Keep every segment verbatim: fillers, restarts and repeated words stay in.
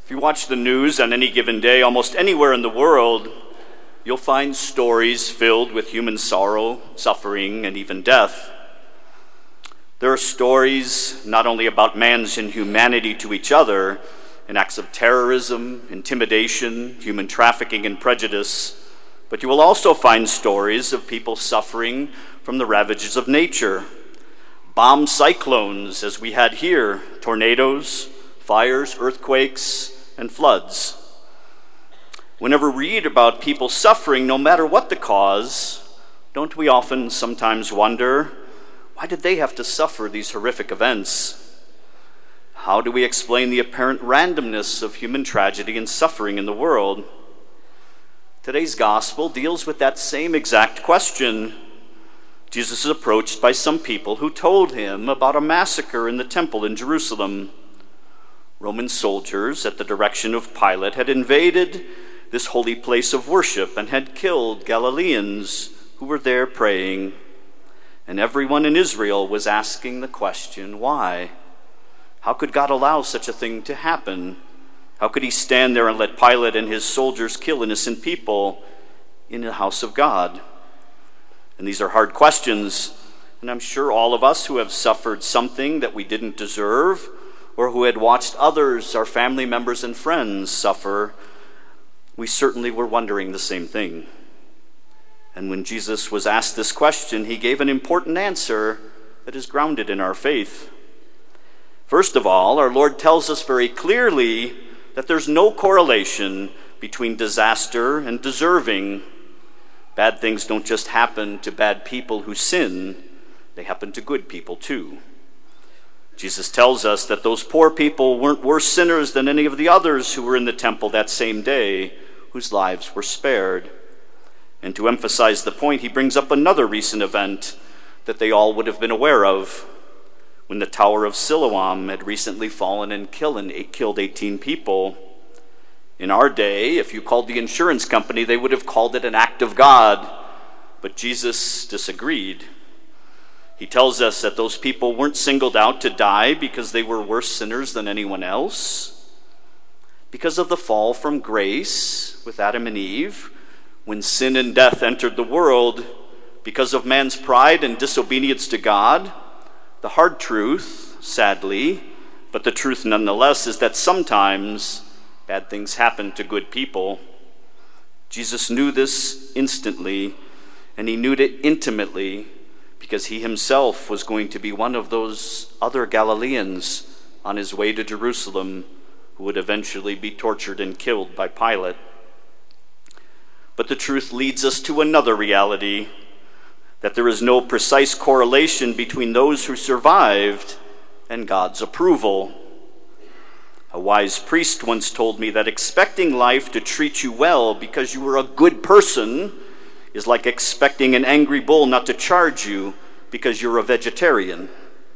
If you watch the news on any given day, almost anywhere in the world, you'll find stories filled with human sorrow, suffering, and even death. There are stories not only about man's inhumanity to each other in acts of terrorism, intimidation, human trafficking, and prejudice, but you will also find stories of people suffering from the ravages of nature. Bomb cyclones, as we had here, tornadoes, fires, earthquakes, and floods. Whenever we read about people suffering, no matter what the cause, don't we often sometimes wonder, why did they have to suffer these horrific events? How do we explain the apparent randomness of human tragedy and suffering in the world? Today's gospel deals with that same exact question. Jesus is approached by some people who told him about a massacre in the temple in Jerusalem. Roman soldiers, at the direction of Pilate, had invaded this holy place of worship and had killed Galileans who were there praying. And everyone in Israel was asking the question, why? How could God allow such a thing to happen? How could he stand there and let Pilate and his soldiers kill innocent people in the house of God? And these are hard questions, and I'm sure all of us who have suffered something that we didn't deserve, or who had watched others, our family members and friends, suffer, we certainly were wondering the same thing. And when Jesus was asked this question, he gave an important answer that is grounded in our faith. First of all, our Lord tells us very clearly that there's no correlation between disaster and deserving. Bad things don't just happen to bad people who sin, they happen to good people too. Jesus tells us that those poor people weren't worse sinners than any of the others who were in the temple that same day, whose lives were spared. And to emphasize the point, he brings up another recent event that they all would have been aware of, when the Tower of Siloam had recently fallen and killed eighteen people. In our day, if you called the insurance company, they would have called it an act of God, but Jesus disagreed. He tells us that those people weren't singled out to die because they were worse sinners than anyone else. Because of the fall from grace with Adam and Eve, when sin and death entered the world, because of man's pride and disobedience to God, the hard truth, sadly, but the truth nonetheless, is that sometimes bad things happen to good people. Jesus knew this instantly, and he knew it intimately, because he himself was going to be one of those other Galileans on his way to Jerusalem who would eventually be tortured and killed by Pilate. But the truth leads us to another reality, that there is no precise correlation between those who survived and God's approval. A wise priest once told me that expecting life to treat you well because you were a good person is like expecting an angry bull not to charge you because you're a vegetarian.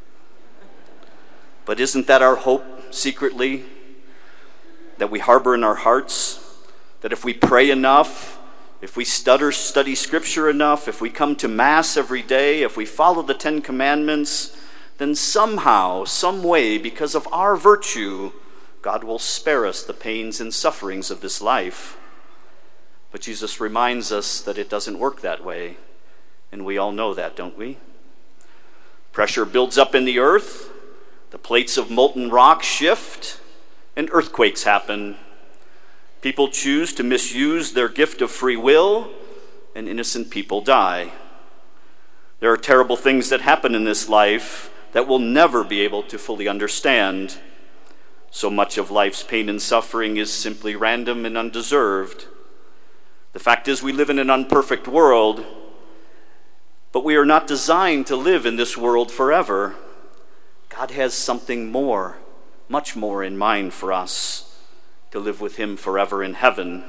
But isn't that our hope secretly, that we harbor in our hearts? That if we pray enough, if we stutter, study Scripture enough, if we come to Mass every day, if we follow the Ten Commandments, then somehow, some way, because of our virtue, God will spare us the pains and sufferings of this life. But Jesus reminds us that it doesn't work that way, and we all know that, don't we? Pressure builds up in the earth, the plates of molten rock shift, and earthquakes happen. People choose to misuse their gift of free will, and innocent people die. There are terrible things that happen in this life that we'll never be able to fully understand. So much of life's pain and suffering is simply random and undeserved. The fact is, we live in an imperfect world, but we are not designed to live in this world forever. God has something more, much more in mind for us, to live with him forever in heaven.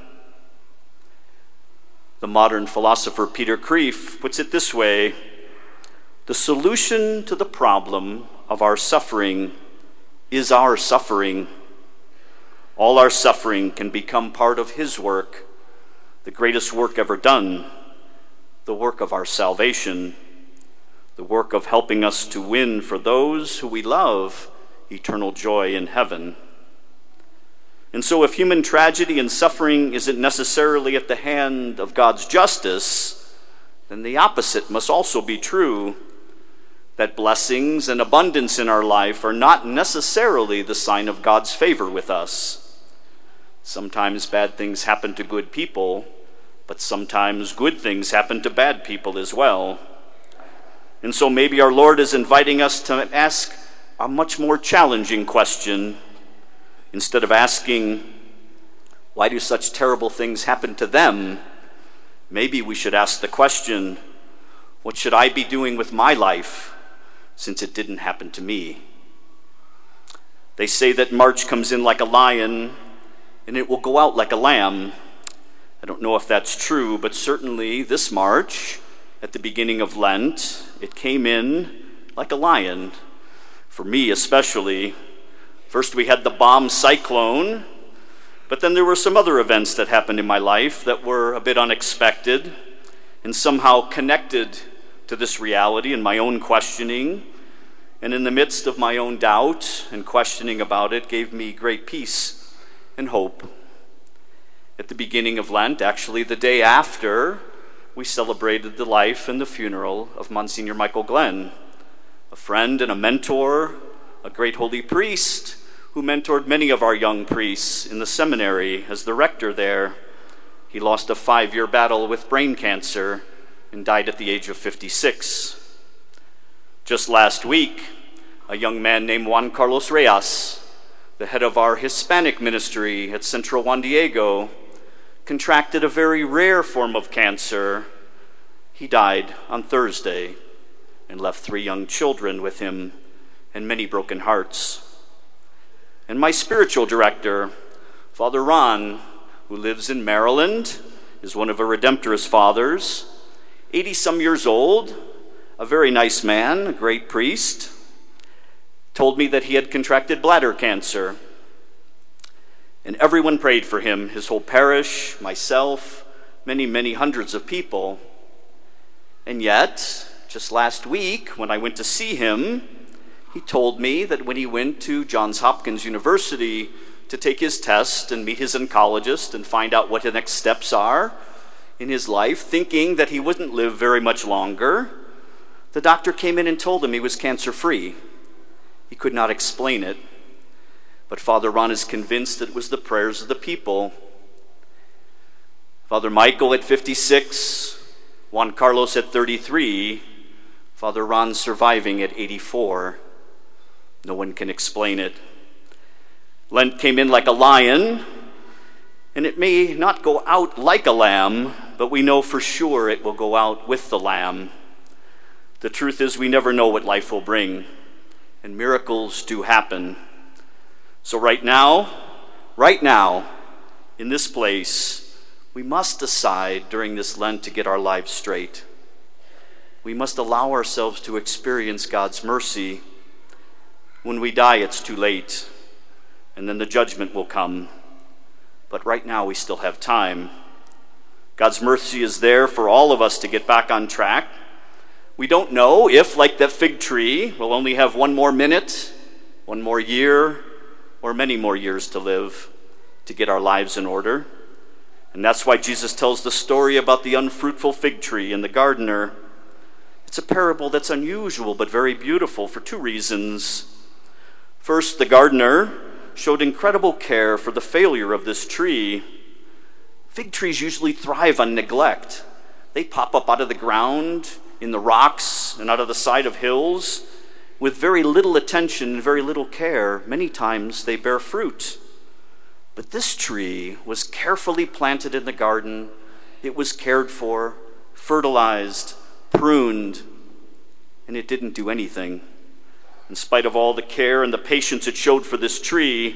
The modern philosopher Peter Kreeft puts it this way: the solution to the problem of our suffering is our suffering. All our suffering can become part of his work, the greatest work ever done, the work of our salvation, the work of helping us to win for those who we love eternal joy in heaven. And so if human tragedy and suffering isn't necessarily at the hand of God's justice, then the opposite must also be true, that blessings and abundance in our life are not necessarily the sign of God's favor with us. Sometimes bad things happen to good people, but sometimes good things happen to bad people as well. And so maybe our Lord is inviting us to ask a much more challenging question. Instead of asking, why do such terrible things happen to them? Maybe we should ask the question, what should I be doing with my life since it didn't happen to me? They say that March comes in like a lion and it will go out like a lamb. I don't know if that's true, but certainly this March, at the beginning of Lent, it came in like a lion. For me especially. First we had the bomb cyclone, but then there were some other events that happened in my life that were a bit unexpected and somehow connected to this reality and my own questioning. And in the midst of my own doubt and questioning about it, gave me great peace and hope. At the beginning of Lent, actually the day after, we celebrated the life and the funeral of Monsignor Michael Glenn, a friend and a mentor, a great holy priest who mentored many of our young priests in the seminary as the rector there. He lost a five-year battle with brain cancer and died at the age of fifty-six. Just last week, a young man named Juan Carlos Reyes, the head of our Hispanic ministry at Central Juan Diego, contracted a very rare form of cancer. He died on Thursday and left three young children with him and many broken hearts. And my spiritual director, Father Ron, who lives in Maryland, is one of our Redemptorist fathers, eighty-some years old, a very nice man, a great priest, told me that he had contracted bladder cancer. And everyone prayed for him, his whole parish, myself, many, many hundreds of people. And yet, just last week, when I went to see him, he told me that when he went to Johns Hopkins University to take his test and meet his oncologist and find out what the next steps are in his life, thinking that he wouldn't live very much longer, the doctor came in and told him he was cancer-free. He could not explain it, but Father Ron is convinced that it was the prayers of the people. Father Michael at fifty-six, Juan Carlos at thirty-three, Father Ron surviving at eighty-four. No one can explain it. Lent came in like a lion, and it may not go out like a lamb, but we know for sure it will go out with the lamb. The truth is we never know what life will bring, and miracles do happen. So right now, right now, in this place, we must decide during this Lent to get our lives straight. We must allow ourselves to experience God's mercy. When we die, it's too late, and then the judgment will come. But right now, we still have time. God's mercy is there for all of us to get back on track. We don't know if, like that fig tree, we'll only have one more minute, one more year, or many more years to live to get our lives in order. And that's why Jesus tells the story about the unfruitful fig tree and the gardener. It's a parable that's unusual but very beautiful for two reasons. First, the gardener showed incredible care for the failure of this tree. Fig trees usually thrive on neglect. They pop up out of the ground, in the rocks, and out of the side of hills with very little attention and very little care. Many times they bear fruit. But this tree was carefully planted in the garden. It was cared for, fertilized, pruned, and it didn't do anything. In spite of all the care and the patience it showed for this tree,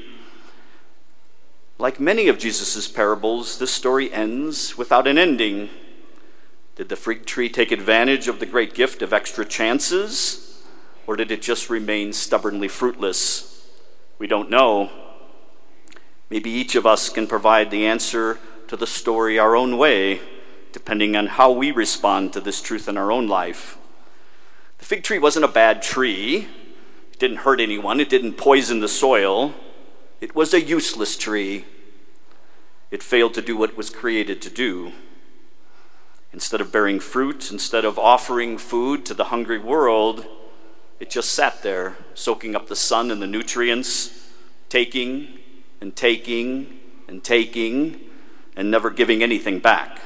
like many of Jesus' parables, this story ends without an ending. Did the fig tree take advantage of the great gift of extra chances, or did it just remain stubbornly fruitless? We don't know. Maybe each of us can provide the answer to the story our own way, depending on how we respond to this truth in our own life. The fig tree wasn't a bad tree. It didn't hurt anyone. It didn't poison the soil. It was a useless tree. It failed to do what it was created to do. Instead of bearing fruit, instead of offering food to the hungry world, it just sat there, soaking up the sun and the nutrients, taking and taking and taking, and never giving anything back.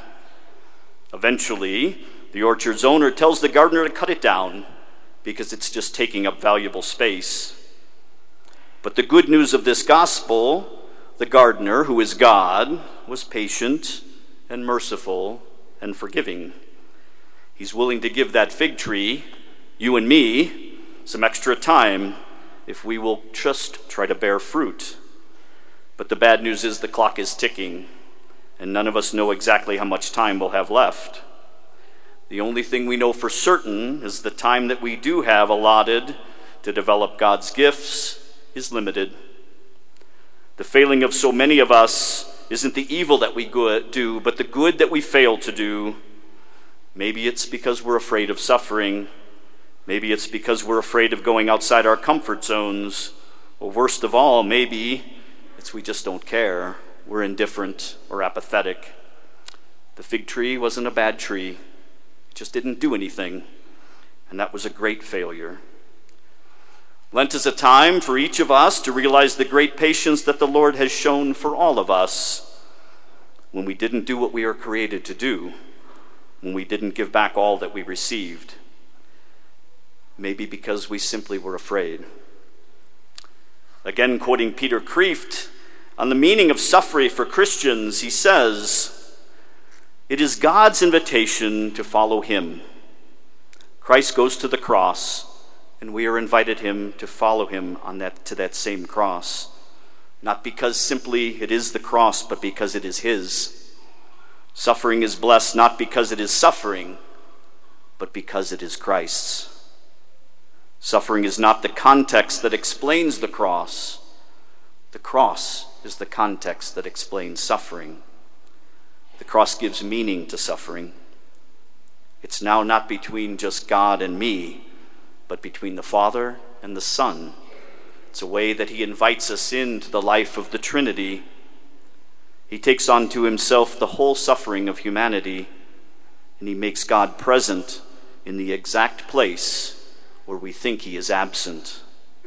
Eventually, the orchard's owner tells the gardener to cut it down because it's just taking up valuable space. But the good news of this gospel, the gardener, who is God, was patient and merciful and forgiving. He's willing to give that fig tree, you and me, some extra time if we will just try to bear fruit. But the bad news is the clock is ticking, and none of us know exactly how much time we'll have left. The only thing we know for certain is the time that we do have allotted to develop God's gifts is limited. The failing of so many of us isn't the evil that we do, but the good that we fail to do. Maybe it's because we're afraid of suffering. Maybe it's because we're afraid of going outside our comfort zones. Or worst of all, maybe it's we just don't care. We're indifferent or apathetic. The fig tree wasn't a bad tree. It just didn't do anything. And that was a great failure. Lent is a time for each of us to realize the great patience that the Lord has shown for all of us when we didn't do what we are created to do, when we didn't give back all that we received. Maybe because we simply were afraid. Again, quoting Peter Kreeft, on the meaning of suffering for Christians, he says, "It is God's invitation to follow him. Christ goes to the cross, and we are invited him to follow him on that to that same cross, not because simply it is the cross, but because it is his. Suffering is blessed not because it is suffering, but because it is Christ's. Suffering is not the context that explains the cross. The cross is the context that explains suffering. The cross gives meaning to suffering. It's now not between just God and me, but between the Father and the Son. It's a way that he invites us into the life of the Trinity. He takes onto himself the whole suffering of humanity, and he makes God present in the exact place where we think he is absent.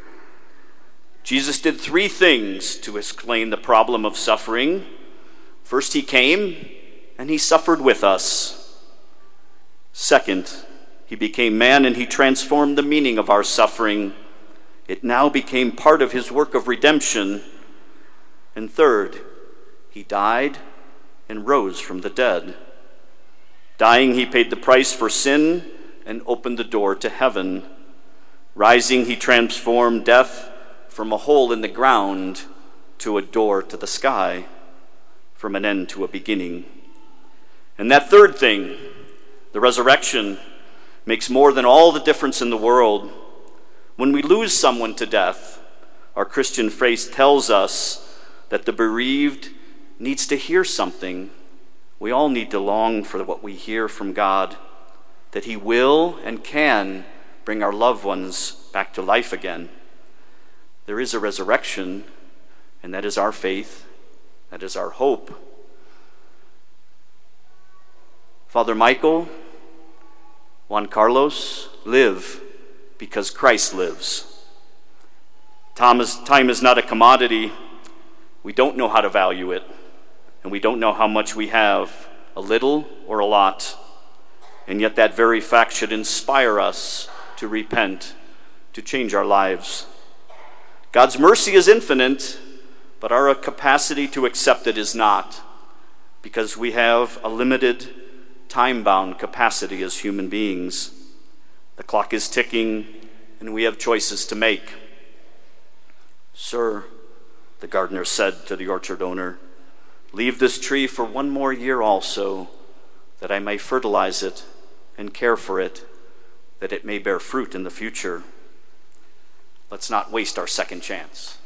Jesus did three things to explain the problem of suffering. First, he came and he suffered with us. Second, he became man and he transformed the meaning of our suffering. It now became part of his work of redemption. And third, he died and rose from the dead. Dying, he paid the price for sin and opened the door to heaven. Rising, he transformed death from a hole in the ground to a door to the sky, from an end to a beginning. And that third thing, the resurrection, makes more than all the difference in the world. When we lose someone to death, our Christian faith tells us that the bereaved needs to hear something. We all need to long for what we hear from God, that he will and can bring our loved ones back to life again. There is a resurrection, and that is our faith, that is our hope. Father Michael, Juan Carlos, live because Christ lives. Time is, time is not a commodity. We don't know how to value it, and we don't know how much we have, a little or a lot. And yet that very fact should inspire us to repent, to change our lives. God's mercy is infinite, but our capacity to accept it is not, because we have a limited, time-bound capacity as human beings. The clock is ticking, and we have choices to make. "Sir," the gardener said to the orchard owner, "leave this tree for one more year also, that I may fertilize it and care for it, that it may bear fruit in the future. Let's not waste our second chance."